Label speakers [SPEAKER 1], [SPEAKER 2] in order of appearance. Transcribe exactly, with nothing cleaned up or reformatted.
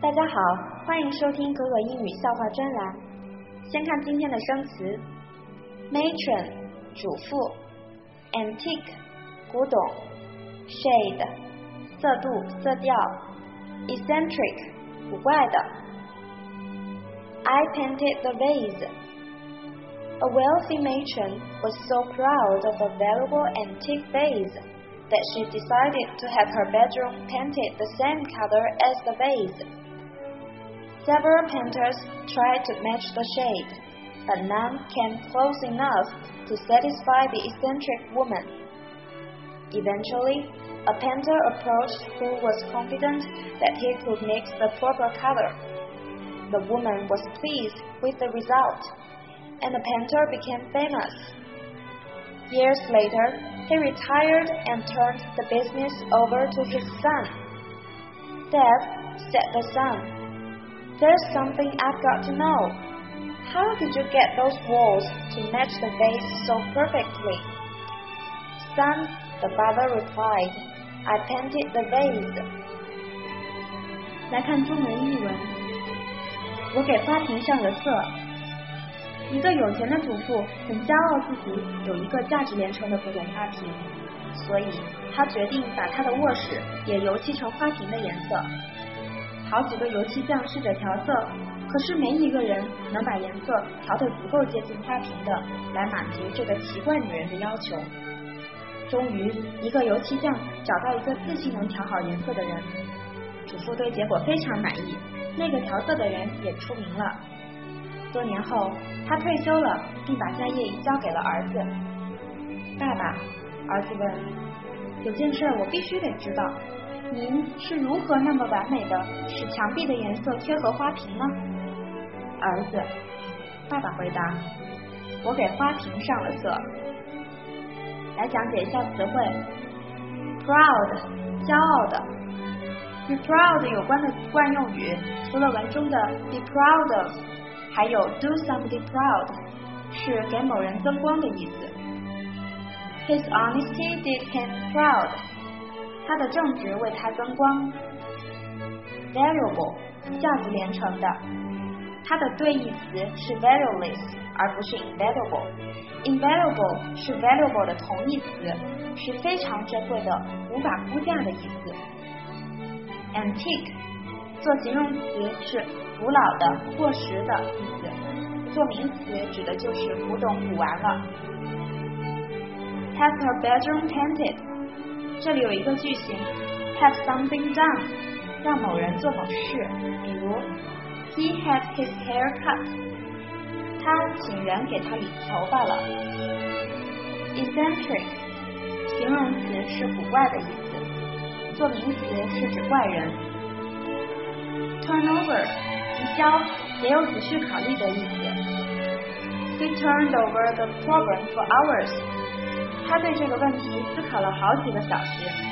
[SPEAKER 1] 大家好，欢迎收听可可英语笑话专栏。先看今天的生词 matron 主妇 antique 古董 shade 色度色调 eccentric 古怪的 I painted the vase. A wealthy matron was so proud of a valuable antique vase that she decided to have her bedroom painted the same color as the vase. Several painters tried to match the shade, but none came close enough to satisfy the eccentric woman. Eventually, a painter approached who was confident that he could mix the proper color. The woman was pleased with the result, and the painter became famous. Years later, he retired and turned the business over to his son. Dad, said the son, there's something I've got to know. How did you get those walls to match the vase so perfectly? Son, the father replied, I painted the vase.
[SPEAKER 2] 来看中文译文。我给花瓶上了色。一个有钱的主妇很骄傲自己有一个价值连城的古董花瓶，所以她决定把她的卧室也油漆成花瓶的颜色。好几个油漆匠试着调色，可是没一个人能把颜色调得足够接近花瓶的，来满足这个奇怪女人的要求。终于，一个油漆匠找到一个自信能调好颜色的人，主妇对结果非常满意，那个调色的人也出名了。多年后，他退休了，并把家业移交给了儿子。爸爸，儿子问，有件事我必须得知道，您是如何那么完美的使墙壁的颜色贴合花瓶呢？儿子，爸爸回答，我给花瓶上了色。来讲解一下词汇 proud 骄傲的。与 proud 有关的惯用语除了文中的 be proud of， 还有 do somebody proud， 是给某人增光的意思。 His honesty did him proud， 他的正直为他增光。 Valuable 价值连城的，它的对义词是 valueless 而不是 invaluable。 invaluable 是 valuable 的同义词，是非常珍贵的无法估价的意思。 Antique 做形容词是古老的过时的意思，做名词指的就是古董古玩了。 Have her bedroom painted， 这里有一个句型 have something done， 让某人做某事，比如 He had his hair cut， 他请人给他理头发了。 Eccentric 形容词是古怪的意思，做名词是指怪人。 Turnover 移交也有仔细考虑的意思。 He turned over the problem for hours， 他对这个问题思考了好几个小时。